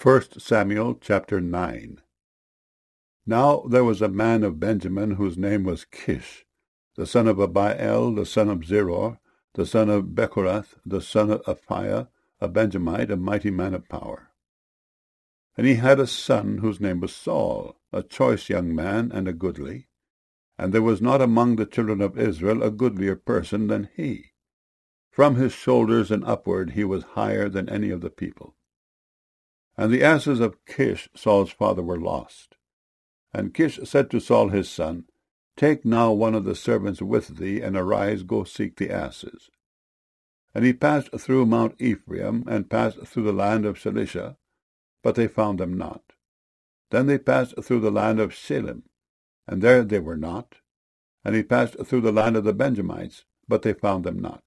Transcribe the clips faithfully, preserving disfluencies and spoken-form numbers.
First Samuel chapter nine. Now there was a man of Benjamin whose name was Kish, the son of Abiel, the son of Zeror, the son of Bechorath, the son of Aphiah, a Benjamite, a mighty man of power. And he had a son whose name was Saul, a choice young man and a goodly. And there was not among the children of Israel a goodlier person than he. From his shoulders and upward he was higher than any of the people. And the asses of Kish, Saul's father, were lost. And Kish said to Saul his son, Take now one of the servants with thee, and arise, go seek the asses. And he passed through Mount Ephraim, and passed through the land of Shalisha, but they found them not. Then they passed through the land of Shalem, and there they were not. And he passed through the land of the Benjamites, but they found them not.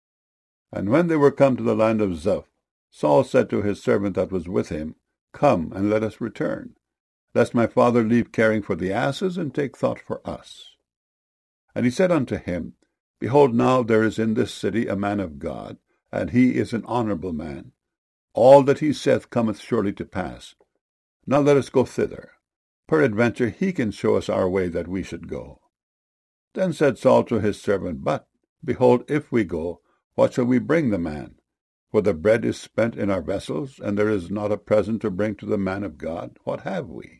And when they were come to the land of Zuph, Saul said to his servant that was with him, Come, and let us return, lest my father leave caring for the asses, and take thought for us. And he said unto him, Behold, now there is in this city a man of God, and he is an honourable man. All that he saith cometh surely to pass. Now let us go thither. Peradventure he can show us our way that we should go. Then said Saul to his servant, But, behold, if we go, what shall we bring the man? For the bread is spent in our vessels, and there is not a present to bring to the man of God. What have we?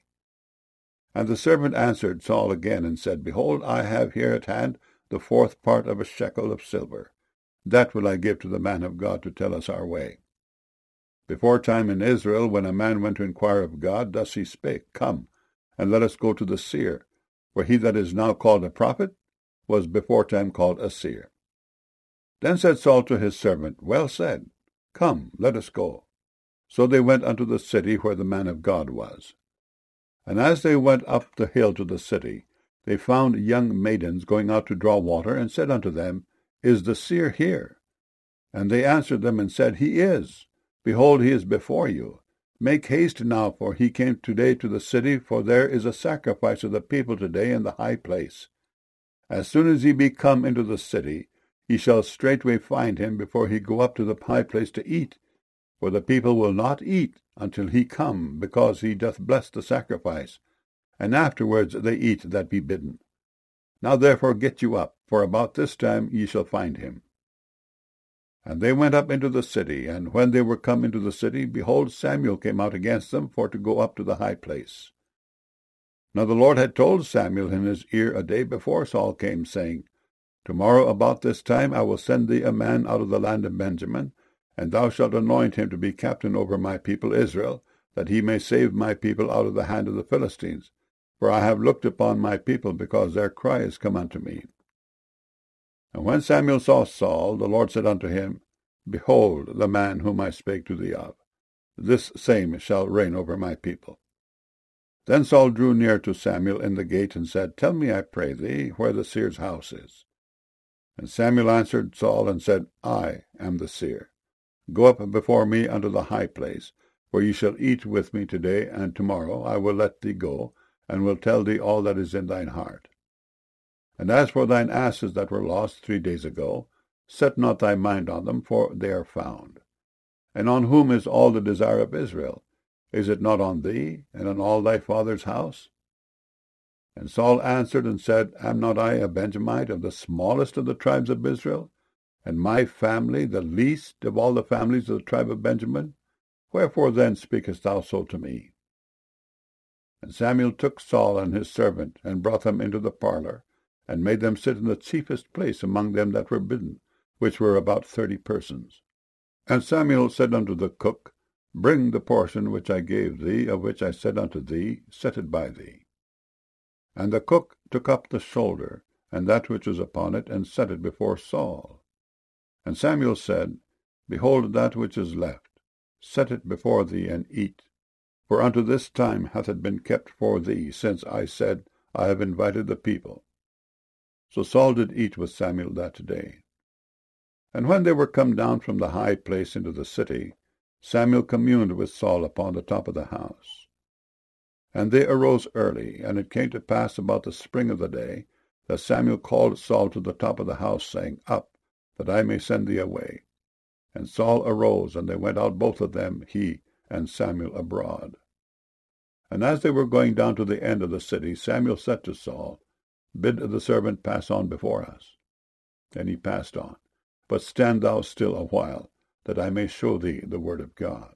And the servant answered Saul again, and said, Behold, I have here at hand the fourth part of a shekel of silver. That will I give to the man of God to tell us our way. Before time in Israel, when a man went to inquire of God, thus he spake, Come, and let us go to the seer, for he that is now called a prophet was before time called a seer. Then said Saul to his servant, Well said. Come, let us go. So they went unto the city where the man of God was. And as they went up the hill to the city, they found young maidens going out to draw water, and said unto them, Is the seer here? And they answered them and said, He is. Behold, he is before you. Make haste now, for he came today to the city, for there is a sacrifice of the people today in the high place. As soon as he be come into the city, ye shall straightway find him before he go up to the high place to eat. For the people will not eat until he come, because he doth bless the sacrifice, and afterwards they eat that be bidden. Now therefore get you up, for about this time ye shall find him. And they went up into the city, and when they were come into the city, behold, Samuel came out against them for to go up to the high place. Now the Lord had told Samuel in his ear a day before Saul came, saying, Tomorrow about this time I will send thee a man out of the land of Benjamin, and thou shalt anoint him to be captain over my people Israel, that he may save my people out of the hand of the Philistines. For I have looked upon my people, because their cry is come unto me. And when Samuel saw Saul, the Lord said unto him, Behold the man whom I spake to thee of. This same shall reign over my people. Then Saul drew near to Samuel in the gate, and said, Tell me, I pray thee, where the seer's house is. And Samuel answered Saul, and said, I am the seer. Go up before me unto the high place, where ye shall eat with me today, and tomorrow I will let thee go, and will tell thee all that is in thine heart. And as for thine asses that were lost three days ago, set not thy mind on them, for they are found. And on whom is all the desire of Israel? Is it not on thee, and on all thy father's house? And Saul answered and said, Am not I a Benjamite of the smallest of the tribes of Israel, and my family the least of all the families of the tribe of Benjamin? Wherefore then speakest thou so to me? And Samuel took Saul and his servant, and brought them into the parlour, and made them sit in the chiefest place among them that were bidden, which were about thirty persons. And Samuel said unto the cook, Bring the portion which I gave thee, of which I said unto thee, Set it by thee. And the cook took up the shoulder, and that which was upon it, and set it before Saul. And Samuel said, Behold that which is left, set it before thee, and eat. For unto this time hath it been kept for thee, since I said, I have invited the people. So Saul did eat with Samuel that day. And when they were come down from the high place into the city, Samuel communed with Saul upon the top of the house. And they arose early, and it came to pass about the spring of the day, that Samuel called Saul to the top of the house, saying, Up, that I may send thee away. And Saul arose, and they went out both of them, he and Samuel abroad. And as they were going down to the end of the city, Samuel said to Saul, Bid the servant pass on before us. And he passed on. But stand thou still a while, that I may show thee the word of God.